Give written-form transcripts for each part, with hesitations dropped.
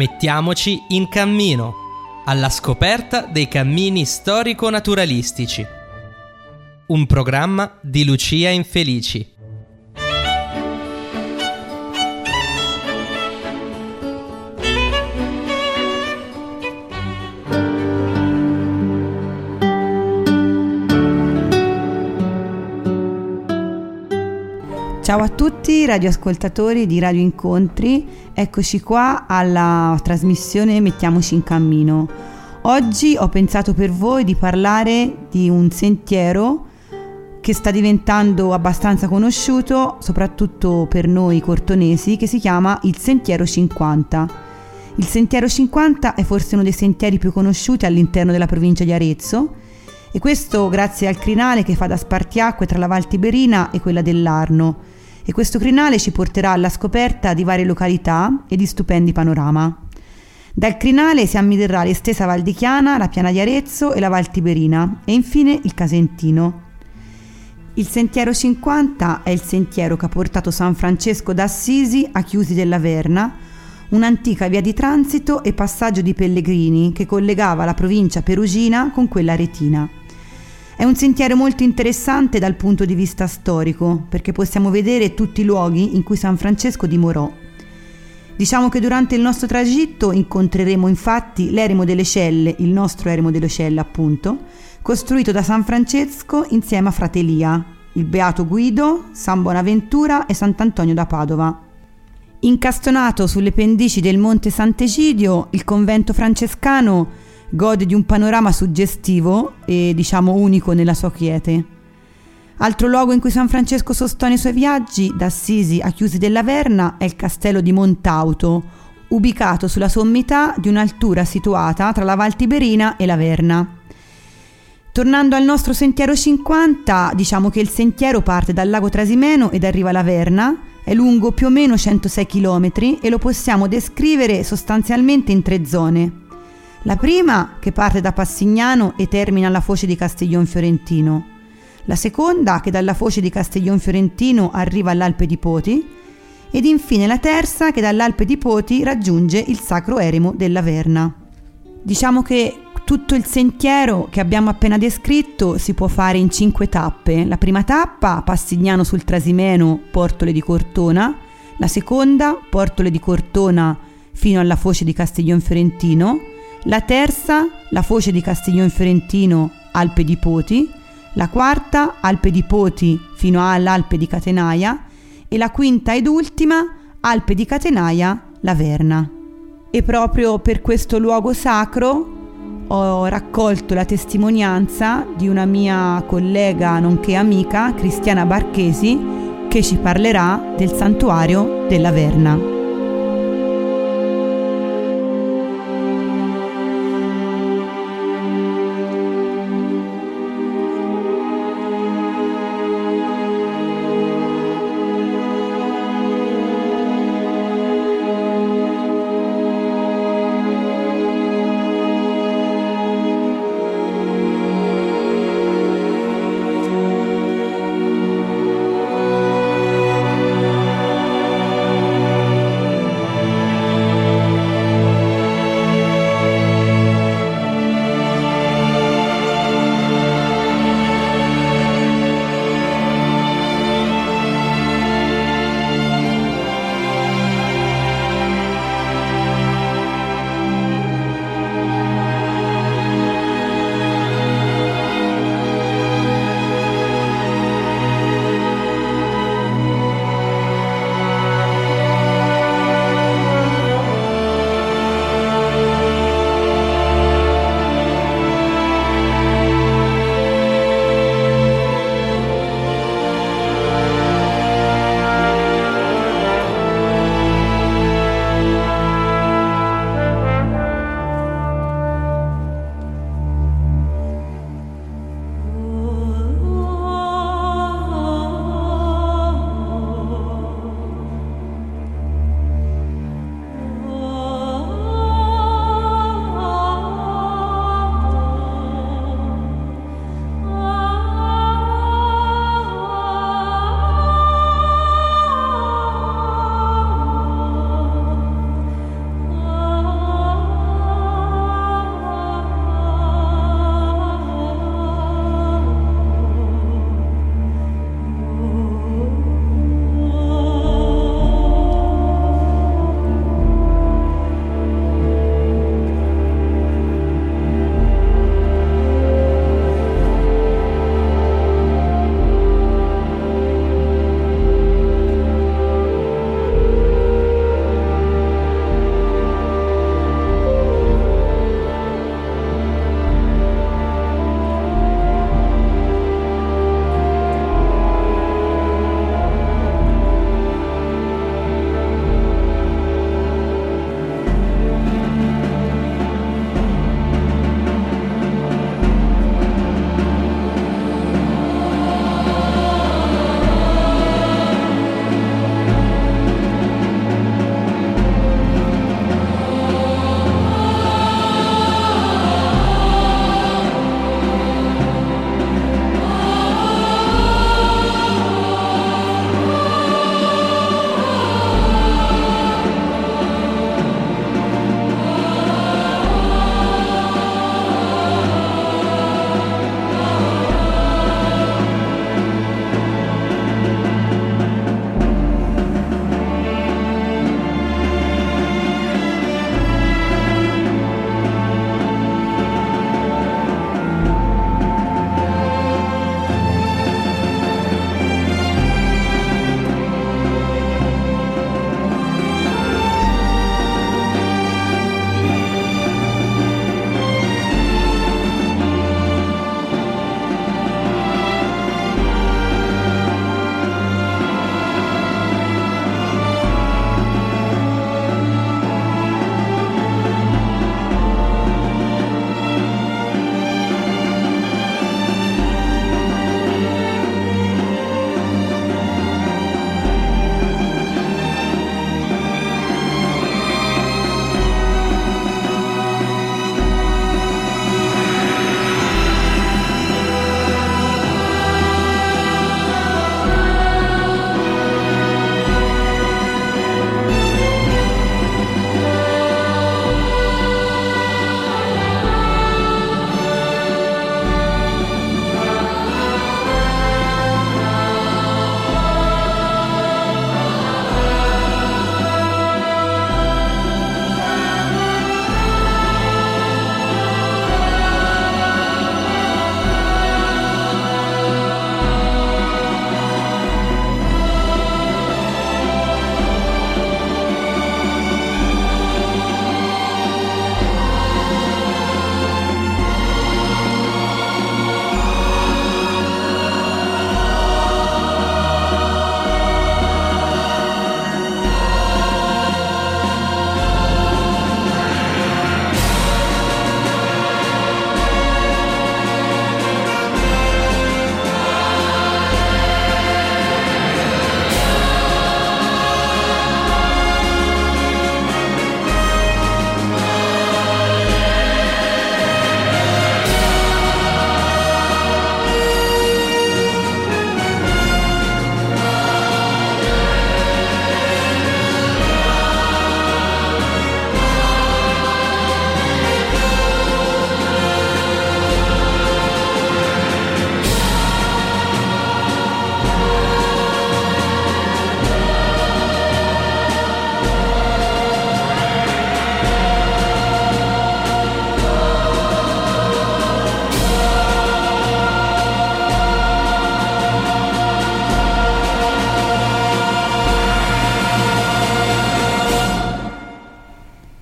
Mettiamoci in cammino, alla scoperta dei cammini storico-naturalistici. Un programma di Lucia Infelici. Ciao a tutti radioascoltatori di Radio Incontri, eccoci qua alla trasmissione Mettiamoci in cammino. Oggi ho pensato per voi di parlare di un sentiero che sta diventando abbastanza conosciuto, soprattutto per noi cortonesi, che si chiama il Sentiero 50. Il Sentiero 50 è forse uno dei sentieri più conosciuti all'interno della provincia di Arezzo, e questo grazie al crinale che fa da spartiacque tra la Val Tiberina e quella dell'Arno. E questo crinale ci porterà alla scoperta di varie località e di stupendi panorama. Dal crinale si ammirerà l'estesa Val di Chiana, la Piana di Arezzo e la Val Tiberina e infine il Casentino. Il Sentiero 50 è il sentiero che ha portato San Francesco d'Assisi a Chiusi della Verna, un'antica via di transito e passaggio di pellegrini che collegava la provincia perugina con quella aretina. È un sentiero molto interessante dal punto di vista storico, perché possiamo vedere tutti i luoghi in cui San Francesco dimorò. Diciamo che durante il nostro tragitto incontreremo infatti l'eremo delle Celle, il nostro eremo delle Celle appunto, costruito da San Francesco insieme a Frate Elia, il Beato Guido, San Bonaventura e Sant'Antonio da Padova. Incastonato sulle pendici del Monte Sant'Egidio, il convento francescano gode di un panorama suggestivo e diciamo unico nella sua quiete. Altro luogo in cui San Francesco sostò i suoi viaggi da Assisi a Chiusi della Verna è il castello di Montauto, ubicato sulla sommità di un'altura situata tra la Val Tiberina e la Verna. Tornando al nostro Sentiero 50, diciamo che il sentiero parte dal lago Trasimeno ed arriva alla Verna, è lungo più o meno 106 km e lo possiamo descrivere sostanzialmente in 3 zone. La prima, che parte da Passignano e termina alla foce di Castiglion Fiorentino. La seconda, che dalla foce di Castiglion Fiorentino arriva all'Alpe di Poti. Ed infine la terza, che dall'Alpe di Poti raggiunge il Sacro Eremo della Verna. Diciamo che tutto il sentiero che abbiamo appena descritto si può fare in 5 tappe. La prima tappa, Passignano sul Trasimeno, Portole di Cortona. La seconda, Portole di Cortona fino alla foce di Castiglion Fiorentino. La terza, la foce di Castiglion Fiorentino, Alpe di Poti. La quarta, Alpe di Poti fino all'Alpe di Catenaia. E la quinta ed ultima, Alpe di Catenaia, la Verna. E proprio per questo luogo sacro ho raccolto la testimonianza di una mia collega nonché amica, Cristiana Barchesi, che ci parlerà del santuario della Verna.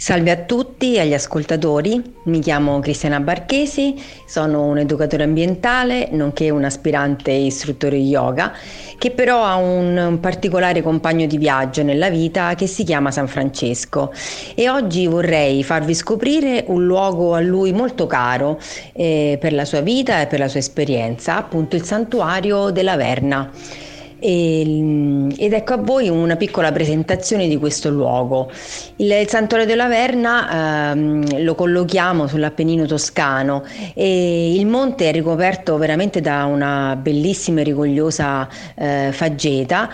Salve a tutti, agli ascoltatori, mi chiamo Cristiana Barchesi, sono un educatore ambientale nonché un aspirante istruttore yoga che però ha un particolare compagno di viaggio nella vita che si chiama San Francesco e oggi vorrei farvi scoprire un luogo a lui molto caro per la sua vita e per la sua esperienza, appunto il Santuario della Verna. Ed ecco a voi una piccola presentazione di questo luogo. Il Santuario della Verna lo collochiamo sull'Appennino toscano e il monte è ricoperto veramente da una bellissima e rigogliosa faggeta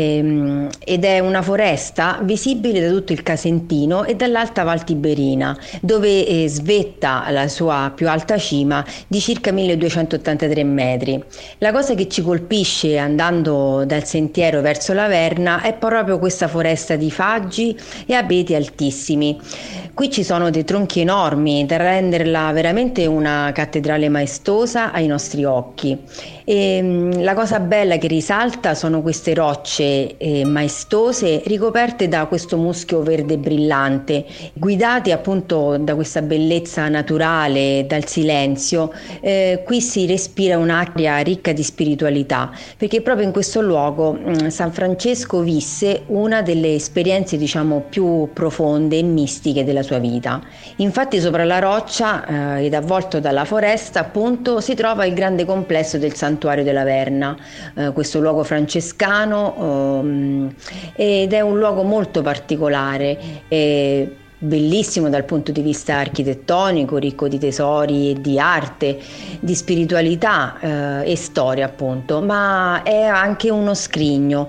ed è una foresta visibile da tutto il Casentino e dall'Alta Val Tiberina, dove svetta la sua più alta cima di circa 1283 metri. La cosa che ci colpisce andando dal sentiero verso la Verna è proprio questa foresta di faggi e abeti altissimi. Qui ci sono dei tronchi enormi da renderla veramente una cattedrale maestosa ai nostri occhi. E la cosa bella che risalta sono queste rocce maestose ricoperte da questo muschio verde brillante, guidati appunto da questa bellezza naturale, dal silenzio. Qui si respira un'aria ricca di spiritualità, perché proprio in questo luogo San Francesco visse una delle esperienze più profonde e mistiche della sua vita. Infatti sopra la roccia ed avvolto dalla foresta appunto si trova il grande complesso del Santuario della Verna, questo luogo francescano ed è un luogo molto particolare. Bellissimo dal punto di vista architettonico, ricco di tesori e di arte, di spiritualità e storia appunto, ma è anche uno scrigno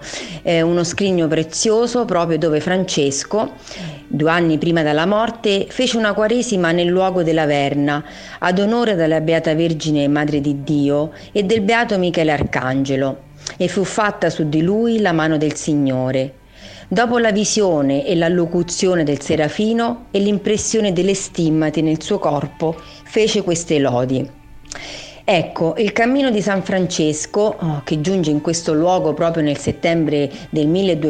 prezioso proprio dove Francesco, 2 anni prima della morte, fece una quaresima nel luogo della Verna ad onore della Beata Vergine Madre di Dio e del Beato Michele Arcangelo, e fu fatta su di lui la mano del Signore. Dopo la visione e l'allocuzione del Serafino e l'impressione delle stimmate nel suo corpo, fece queste lodi. Ecco, il cammino di San Francesco, che giunge in questo luogo proprio nel settembre del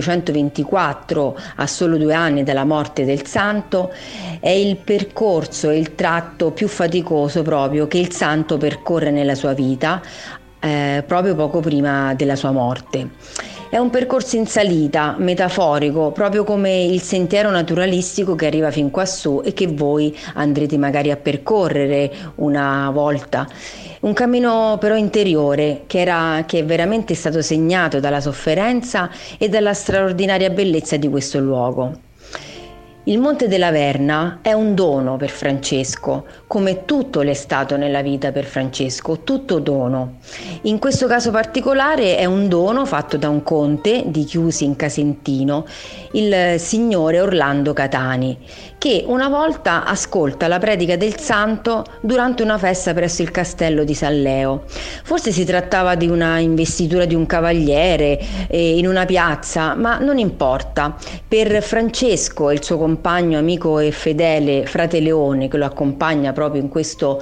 1224, a solo 2 anni dalla morte del santo, è il percorso e il tratto più faticoso proprio che il santo percorre nella sua vita, proprio poco prima della sua morte. È un percorso in salita, metaforico, proprio come il sentiero naturalistico che arriva fin quassù e che voi andrete magari a percorrere una volta. Un cammino però interiore che è veramente stato segnato dalla sofferenza e dalla straordinaria bellezza di questo luogo. Il Monte della Verna è un dono per Francesco, come tutto l'è stato nella vita per Francesco, tutto dono. In questo caso particolare è un dono fatto da un conte di Chiusi in Casentino, il signore Orlando Catani, che una volta ascolta la predica del santo durante una festa presso il castello di San Leo. Forse si trattava di una investitura di un cavaliere in una piazza, ma non importa. Per Francesco e il suo compagno, amico e fedele frate Leone, che lo accompagna proprio in questo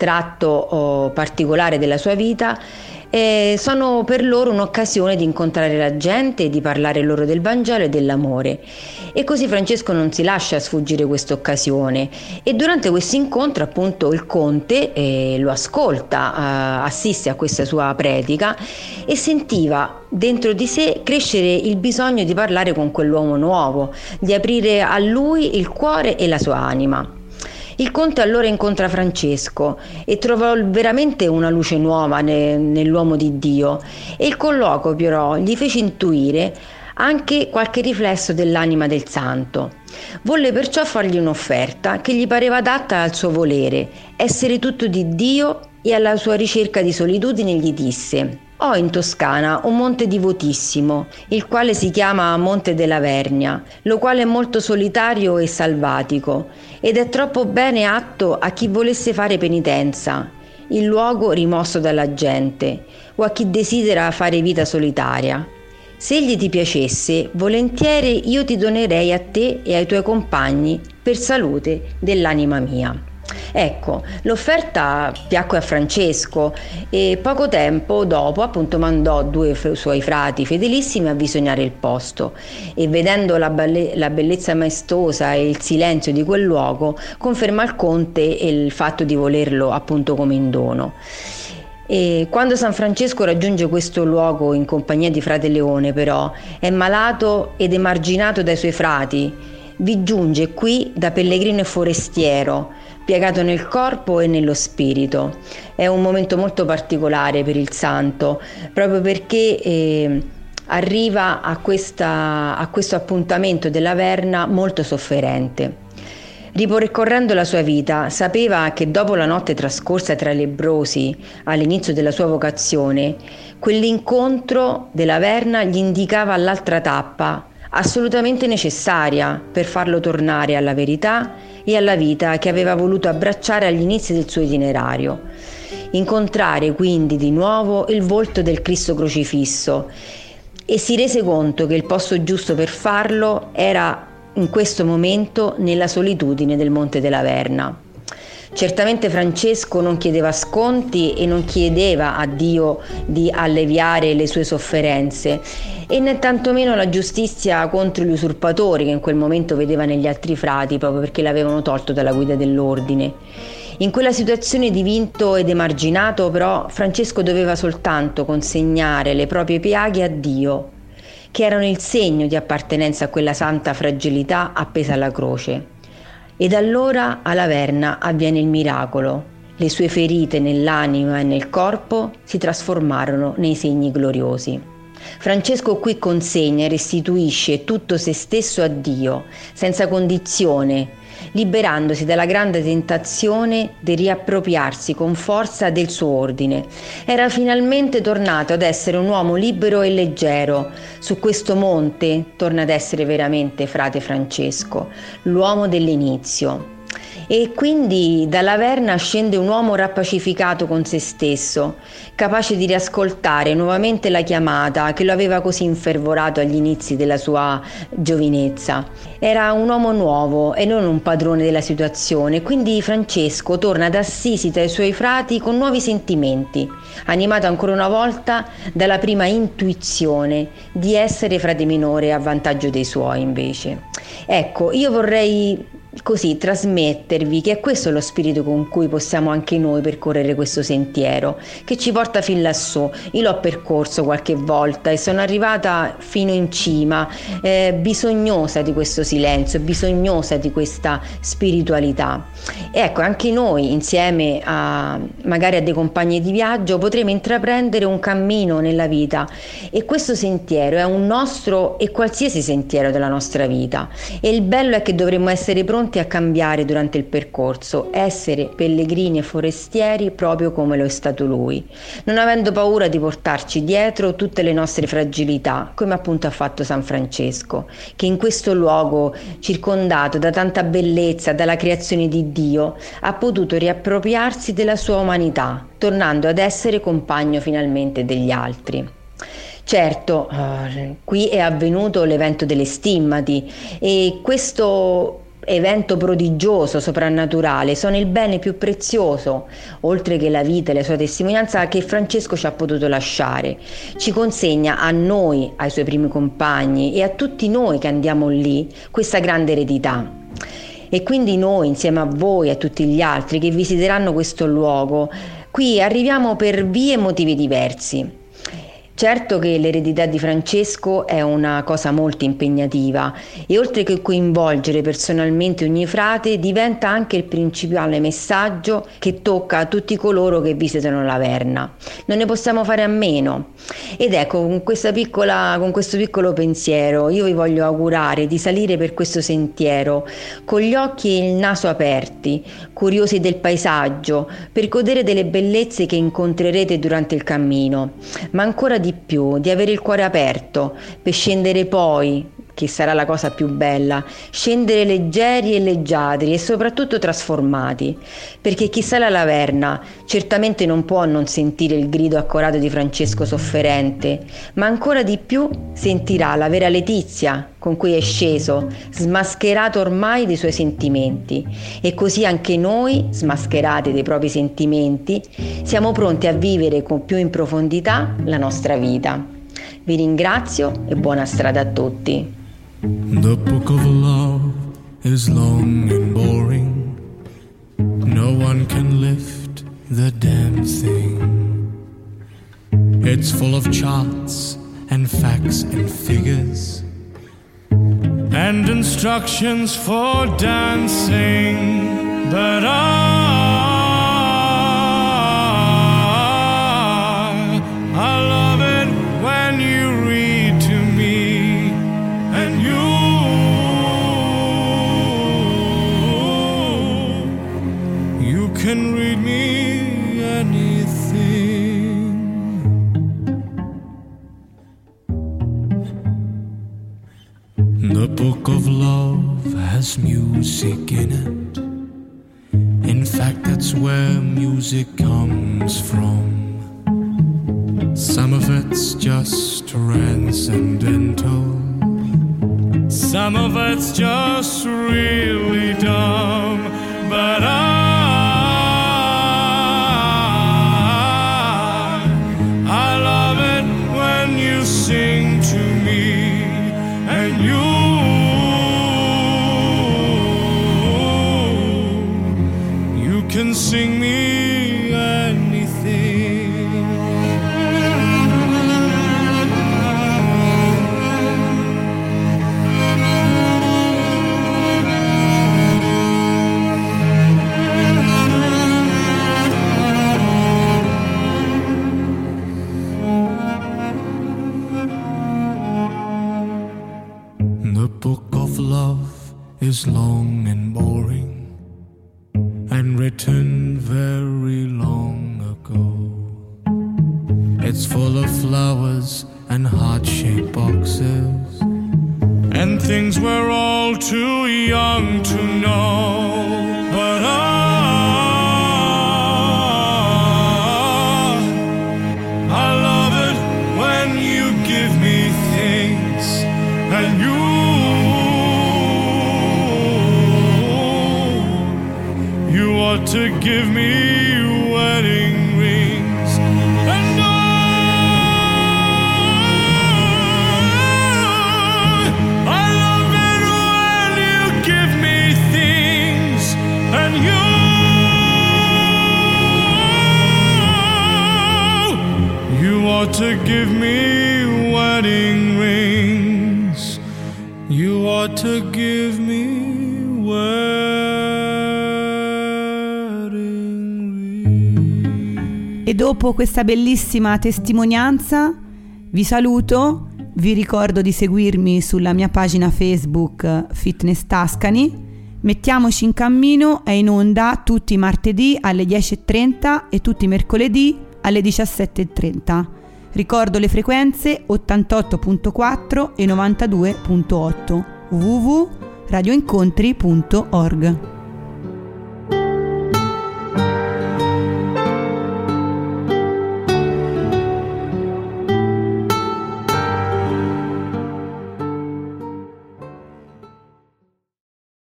tratto particolare della sua vita, sono per loro un'occasione di incontrare la gente e di parlare loro del Vangelo e dell'amore. E così Francesco non si lascia sfuggire questa occasione e durante questo incontro appunto il conte lo ascolta, assiste a questa sua predica e sentiva dentro di sé crescere il bisogno di parlare con quell'uomo nuovo, di aprire a lui il cuore e la sua anima. Il conte allora incontra Francesco e trovò veramente una luce nuova nell'uomo di Dio, e il colloquio però gli fece intuire anche qualche riflesso dell'anima del santo. Volle perciò fargli un'offerta che gli pareva adatta al suo volere, essere tutto di Dio, e alla sua ricerca di solitudine gli disse: «Ho in Toscana un monte divotissimo, il quale si chiama Monte della Vernia, lo quale è molto solitario e salvatico, ed è troppo bene atto a chi volesse fare penitenza, il luogo rimosso dalla gente, o a chi desidera fare vita solitaria. Se egli ti piacesse, volentieri io ti donerei a te e ai tuoi compagni per salute dell'anima mia». Ecco, l'offerta piacque a Francesco e poco tempo dopo appunto mandò 2 suoi frati fedelissimi a visioniare il posto e vedendo la bellezza maestosa e il silenzio di quel luogo conferma al conte il fatto di volerlo appunto come in dono. E quando San Francesco raggiunge questo luogo in compagnia di frate Leone, però, è malato ed emarginato dai suoi frati. Vi giunge qui da pellegrino e forestiero, piegato nel corpo e nello spirito. È un momento molto particolare per il santo, proprio perché arriva a questo appuntamento della Verna molto sofferente. Ripercorrendo la sua vita, sapeva che dopo la notte trascorsa tra i lebbrosi all'inizio della sua vocazione, quell'incontro della Verna gli indicava l'altra tappa, assolutamente necessaria per farlo tornare alla verità e alla vita che aveva voluto abbracciare agli inizi del suo itinerario. Incontrare quindi di nuovo il volto del Cristo crocifisso e si rese conto che il posto giusto per farlo era in questo momento nella solitudine del Monte della Verna. Certamente Francesco non chiedeva sconti e non chiedeva a Dio di alleviare le sue sofferenze e né tantomeno la giustizia contro gli usurpatori che in quel momento vedeva negli altri frati proprio perché l'avevano tolto dalla guida dell'ordine. In quella situazione di vinto ed emarginato però Francesco doveva soltanto consegnare le proprie piaghe a Dio, che erano il segno di appartenenza a quella santa fragilità appesa alla croce. Ed allora alla Verna avviene il miracolo. Le sue ferite nell'anima e nel corpo si trasformarono nei segni gloriosi. Francesco qui consegna e restituisce tutto se stesso a Dio, senza condizione, liberandosi dalla grande tentazione di riappropriarsi con forza del suo ordine. Era finalmente tornato ad essere un uomo libero e leggero. Su questo monte torna ad essere veramente frate Francesco, l'uomo dell'inizio. E quindi dalla Verna scende un uomo rappacificato con se stesso, capace di riascoltare nuovamente la chiamata che lo aveva così infervorato agli inizi della sua giovinezza. Era un uomo nuovo e non un padrone della situazione, quindi Francesco torna ad Assisi dai suoi frati con nuovi sentimenti, animato ancora una volta dalla prima intuizione di essere frate minore a vantaggio dei suoi invece. Ecco, io vorrei così trasmettervi che è questo lo spirito con cui possiamo anche noi percorrere questo sentiero che ci porta fin lassù. Io l'ho percorso qualche volta e sono arrivata fino in cima, bisognosa di questo silenzio, bisognosa di questa spiritualità. E ecco, anche noi insieme a magari a dei compagni di viaggio potremo intraprendere un cammino nella vita e questo sentiero è un nostro e qualsiasi sentiero della nostra vita, e il bello è che dovremmo essere pronti a cambiare durante il percorso, essere pellegrini e forestieri proprio come lo è stato lui, non avendo paura di portarci dietro tutte le nostre fragilità, come appunto ha fatto San Francesco, che in questo luogo circondato da tanta bellezza, dalla creazione di Dio, ha potuto riappropriarsi della sua umanità, tornando ad essere compagno finalmente degli altri. Certo, qui è avvenuto l'evento delle stimmati e questo evento prodigioso, soprannaturale, sono il bene più prezioso, oltre che la vita e la sua testimonianza, che Francesco ci ha potuto lasciare. Ci consegna a noi, ai suoi primi compagni e a tutti noi che andiamo lì, questa grande eredità. E quindi noi, insieme a voi e a tutti gli altri che visiteranno questo luogo, qui arriviamo per vie e motivi diversi. Certo che l'eredità di Francesco è una cosa molto impegnativa e oltre che coinvolgere personalmente ogni frate diventa anche il principale messaggio che tocca a tutti coloro che visitano la Verna. Non ne possiamo fare a meno. Ed ecco, con questo piccolo pensiero io vi voglio augurare di salire per questo sentiero con gli occhi e il naso aperti, curiosi del paesaggio, per godere delle bellezze che incontrerete durante il cammino, ma ancora di più di avere il cuore aperto per scendere poi che sarà la cosa più bella, scendere leggeri e leggiadri e soprattutto trasformati, perché chi sale alla Verna certamente non può non sentire il grido accorato di Francesco sofferente, ma ancora di più sentirà la vera Letizia con cui è sceso, smascherato ormai dei suoi sentimenti, e così anche noi, smascherati dei propri sentimenti, siamo pronti a vivere con più in profondità la nostra vita. Vi ringrazio e buona strada a tutti. The book of love is long and boring. No one can lift the damn thing. It's full of charts and facts and figures and instructions for dancing, but I love it when you read to me, and you can read me anything. The book of love has music in it. In fact, that's where music comes from. Some of it's just transcendental, some of it's just really dumb, but I love it when you sing to me, and you can sing me anything. The book of love is long and boring, and written very long ago. It's full of flowers and heart-shaped boxes and things we're all too young to know, but I love it when you give me things, and you ought to give me wedding rings, and I love it when you give me things, and you ought to give me wedding rings. You ought to give me wedding rings. E dopo questa bellissima testimonianza vi saluto, vi ricordo di seguirmi sulla mia pagina Facebook Fitness Tascani. Mettiamoci in cammino è in onda tutti i martedì alle 10:30 e tutti i mercoledì alle 17:30. Ricordo le frequenze 88.4 e 92.8 www.radioincontri.org.